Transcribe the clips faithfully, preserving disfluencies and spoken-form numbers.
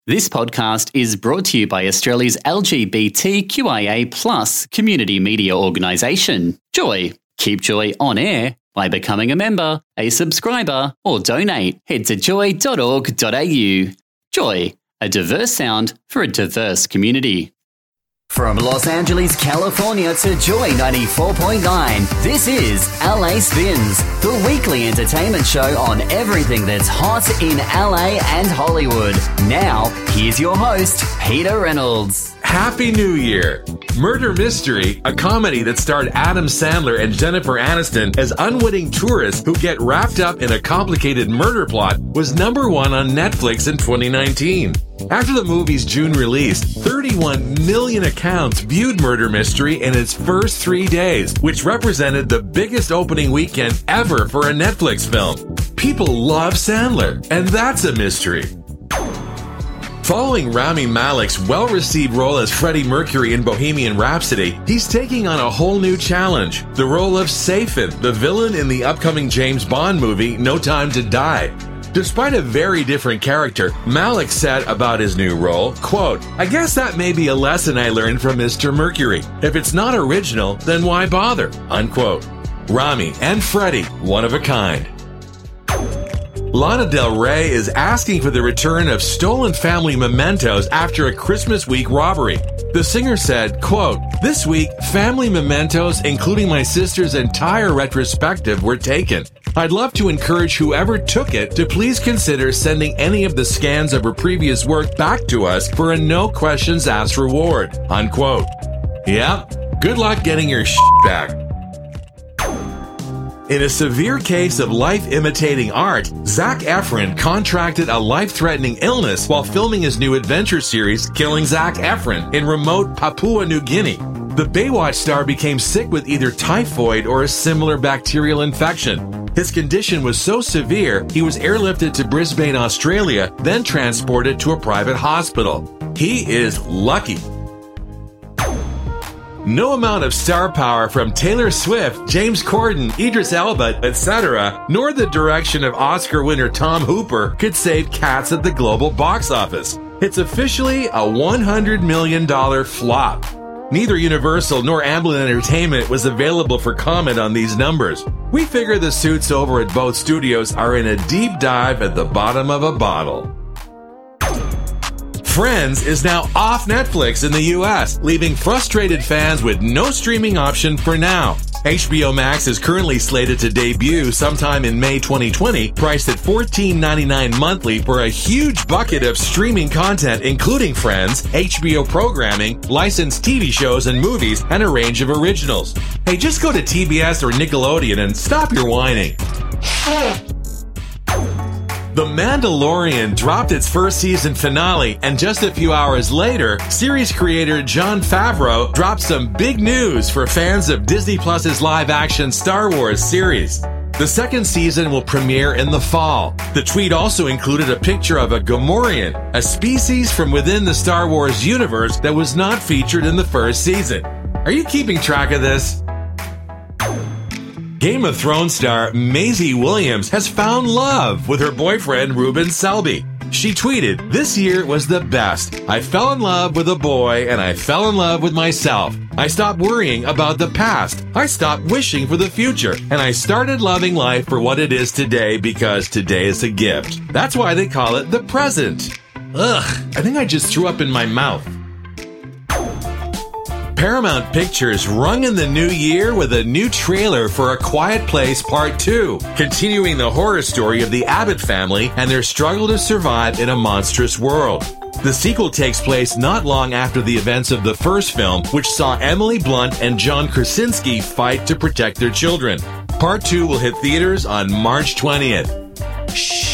This podcast is brought to you by Australia's L G B T Q I A plus community media organisation, Joy. Keep Joy on air by becoming a member, a subscriber, or donate. Head to joy dot org dot a u. Joy, a diverse sound for a diverse community. From Los Angeles, California to Joy ninety-four point nine, this is L A Spins, the weekly entertainment show on everything that's hot in L A and Hollywood. Now, here's your host, Peter Reynolds. Happy New Year! Murder Mystery, a comedy that starred Adam Sandler and Jennifer Aniston as unwitting tourists who get wrapped up in a complicated murder plot, was number one on Netflix in twenty nineteen. After the movie's June release, thirty-one million accounts viewed Murder Mystery in its first three days, which represented the biggest opening weekend ever for a Netflix film. People love Sandler, and that's a mystery. Following Rami Malek's well-received role as Freddie Mercury in Bohemian Rhapsody, he's taking on a whole new challenge, the role of Seyfin, the villain in the upcoming James Bond movie No Time to Die. Despite a very different character, Malek said about his new role, quote, "I guess that may be a lesson I learned from Mister Mercury. If it's not original, then why bother?" Unquote. Rami and Freddie, one of a kind. Lana Del Rey is asking for the return of stolen family mementos after a Christmas week robbery. The singer said, quote, "This week, family mementos, including my sister's entire retrospective, were taken. I'd love to encourage whoever took it to please consider sending any of the scans of her previous work back to us for a no questions asked reward." Unquote. Yep, good luck getting your shit back. In a severe case of life-imitating art, Zac Efron contracted a life-threatening illness while filming his new adventure series, Killing Zac Efron, in remote Papua New Guinea. The Baywatch star became sick with either typhoid or a similar bacterial infection. His condition was so severe, he was airlifted to Brisbane, Australia, then transported to a private hospital. He is lucky. No amount of star power from Taylor Swift, James Corden, Idris Elba, et cetera, nor the direction of Oscar winner Tom Hooper could save Cats at the global box office. It's officially a one hundred million dollars flop. Neither Universal nor Amblin Entertainment was available for comment on these numbers. We figure the suits over at both studios are in a deep dive at the bottom of a bottle. Friends is now off Netflix in the U S, leaving frustrated fans with no streaming option for now. H B O Max is currently slated to debut sometime in May twenty twenty, priced at fourteen ninety-nine monthly for a huge bucket of streaming content including Friends, H B O programming, licensed T V shows and movies, and a range of originals. Hey, just go to T B S or Nickelodeon and stop your whining. The Mandalorian dropped its first season finale, and just a few hours later, series creator Jon Favreau dropped some big news for fans of Disney Plus's live-action Star Wars series. The second season will premiere in the fall. The tweet also included a picture of a Gamorrean, a species from within the Star Wars universe that was not featured in the first season. Are you keeping track of this? Game of Thrones star Maisie Williams has found love with her boyfriend Ruben Selby. She tweeted, "This year was the best. I fell in love with a boy and I fell in love with myself. I stopped worrying about the past. I stopped wishing for the future. And I started loving life for what it is today because today is a gift. That's why they call it the present." Ugh, I think I just threw up in my mouth. Paramount Pictures rung in the new year with a new trailer for A Quiet Place Part two, continuing the horror story of the Abbott family and their struggle to survive in a monstrous world. The sequel takes place not long after the events of the first film, which saw Emily Blunt and John Krasinski fight to protect their children. Part two will hit theaters on March twentieth. Shh.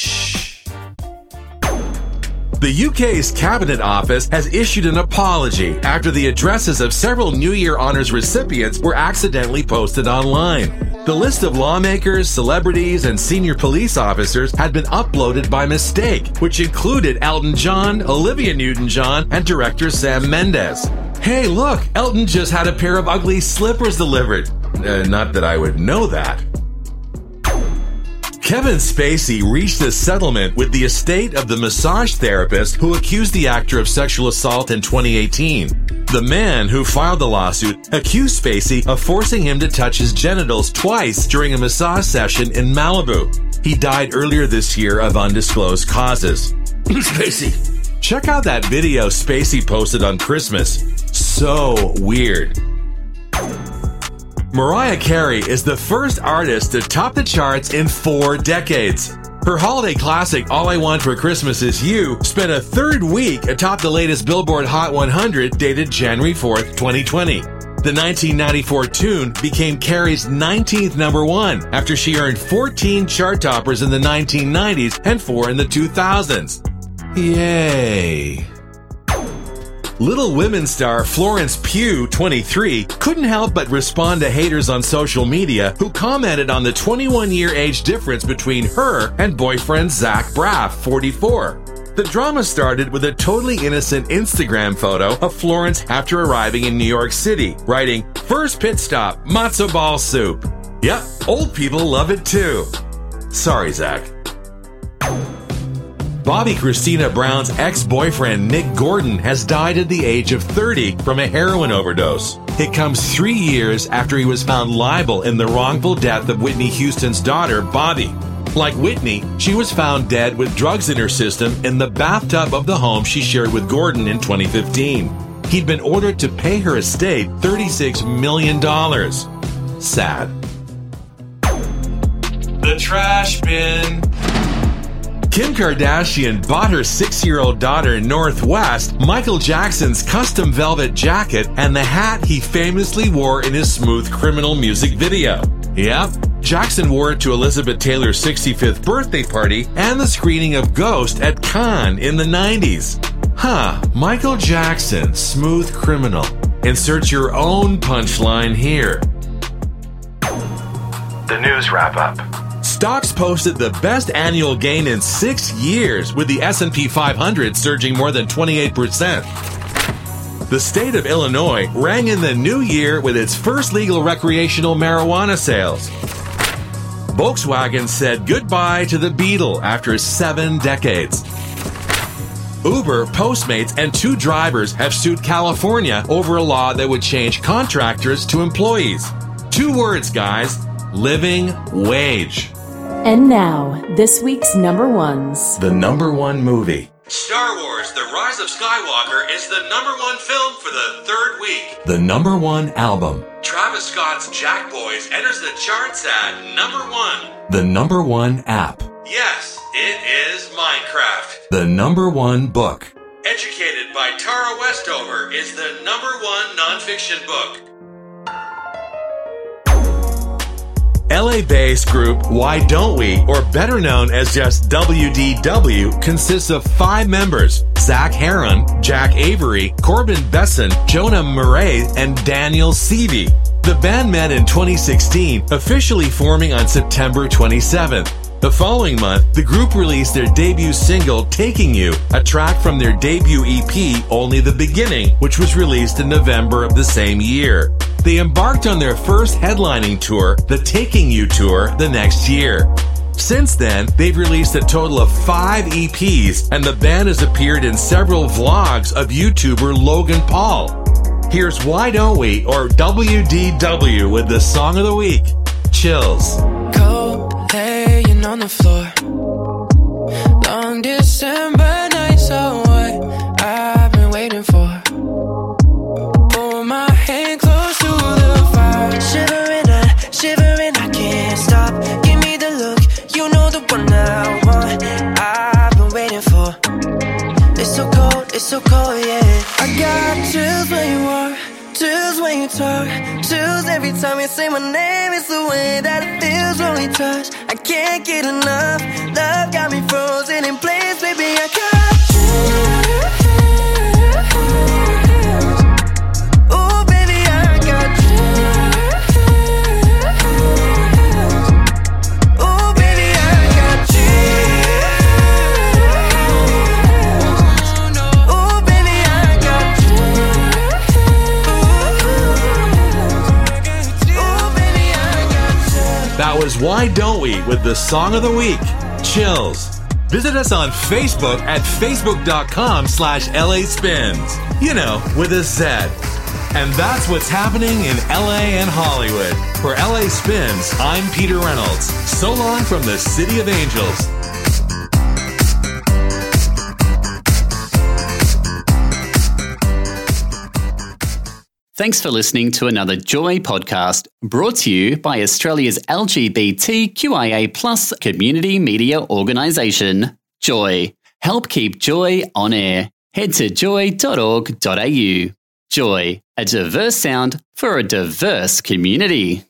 The U K's Cabinet Office has issued an apology after the addresses of several New Year Honours recipients were accidentally posted online. The list of lawmakers, celebrities, and senior police officers had been uploaded by mistake, which included Elton John, Olivia Newton-John, and director Sam Mendes. Hey, look, Elton just had a pair of ugly slippers delivered. Uh, not that I would know that. Kevin Spacey reached a settlement with the estate of the massage therapist who accused the actor of sexual assault in twenty eighteen. The man who filed the lawsuit accused Spacey of forcing him to touch his genitals twice during a massage session in Malibu. He died earlier this year of undisclosed causes. Spacey. Check out that video Spacey posted on Christmas. So weird. Mariah Carey is the first artist to top the charts in four decades. Her holiday classic, All I Want for Christmas Is You, spent a third week atop the latest Billboard Hot one hundred dated January fourth, twenty twenty. The nineteen ninety-four tune became Carey's nineteenth number one after she earned fourteen chart toppers in the nineteen nineties and four in the two thousands. Yay! Little Women star Florence Pugh, twenty-three, couldn't help but respond to haters on social media who commented on the twenty-one-year age difference between her and boyfriend Zach Braff, forty-four. The drama started with a totally innocent Instagram photo of Florence after arriving in New York City, writing, "First pit stop, matzo ball soup." Yep, old people love it too. Sorry, Zach. Bobby Christina Brown's ex-boyfriend Nick Gordon has died at the age of thirty from a heroin overdose. It comes three years after he was found liable in the wrongful death of Whitney Houston's daughter, Bobby. Like Whitney, she was found dead with drugs in her system in the bathtub of the home she shared with Gordon in twenty fifteen. He'd been ordered to pay her estate thirty-six million dollars. Sad. The trash bin. Kim Kardashian bought her six-year-old daughter Northwest Michael Jackson's custom velvet jacket and the hat he famously wore in his Smooth Criminal music video. Yep, Jackson wore it to Elizabeth Taylor's sixty-fifth birthday party and the screening of Ghost at Cannes in the nineties. Huh, Michael Jackson, Smooth Criminal. Insert your own punchline here. The news wrap-up. Stocks posted the best annual gain in six years, with the S and P five hundred surging more than twenty-eight percent. The state of Illinois rang in the new year with its first legal recreational marijuana sales. Volkswagen said goodbye to the Beetle after seven decades. Uber, Postmates, and two drivers have sued California over a law that would change contractors to employees. Two words, guys. Living wage. And now, this week's number ones. The number one movie. Star Wars The Rise of Skywalker is the number one film for the third week. The number one album. Travis Scott's Jack Boys enters the charts at number one. The number one app. Yes, it is Minecraft. The number one book. Educated by Tara Westover is the number one nonfiction book. L A-based group Why Don't We, or better known as just W D W, consists of five members: Zach Heron, Jack Avery, Corbin Besson, Jonah Murray, and Daniel Seavey. The band met in twenty sixteen, officially forming on September twenty-seventh. The following month, the group released their debut single, Taking You, a track from their debut E P, Only the Beginning, which was released in November of the same year. They embarked on their first headlining tour, the Taking You Tour, the next year. Since then, they've released a total of five E Ps, and the band has appeared in several vlogs of YouTuber Logan Paul. Here's Why Don't We, or W D W, with the song of the week, Chills. Cold, laying on the floor. Long December night, so what I've been waiting for. Pull my hand close to the fire. Shivering, I, shivering, I can't stop. Give me the look, you know the one I want. I've been waiting for. It's so cold, it's so cold, yeah. I got chills when you walk, chills when you talk, chills every time you say my name. It's the way that it feels when we touch. I can't get enough. Love got me frozen in place, baby. I got chills. Oh, baby, I got chills. Oh, baby, I got chills. Oh, baby, I got chills. Oh, baby, I got chills. That was Why Don't We with the song of the week, Chills. Visit us on Facebook at facebook.com slash LA Spins. You know, with a Z. And that's what's happening in L A and Hollywood. For L A Spins, I'm Peter Reynolds. So long from the City of Angels. Thanks for listening to another Joy podcast brought to you by Australia's L G B T Q I A plus community media organisation, Joy. Help keep Joy on air. Head to joy dot org dot a u. Joy, a diverse sound for a diverse community.